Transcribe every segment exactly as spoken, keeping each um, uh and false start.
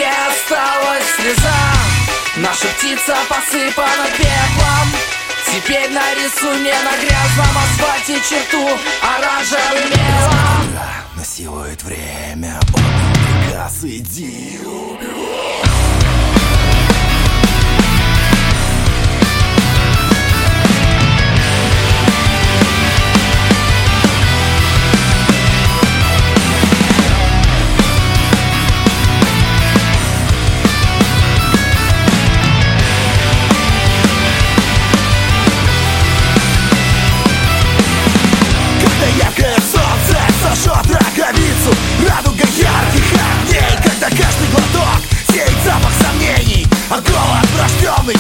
не осталась слеза. Наша птица посыпана пеплом. Теперь нарисуй мне на грязном асфальте черту оранжевым мелом. Насилует время, он приказ, иди. Сожжет раковицу, радуга ярких огней. Когда каждый глоток сеет запах сомнений, а голод врожденный.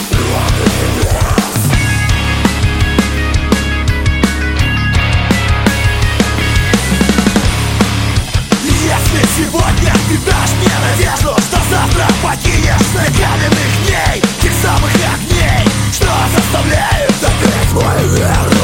Если сегодня ты дашь мне надежду, что завтра покинешь на каменных дней тех самых огней, что заставляют опять мой веру.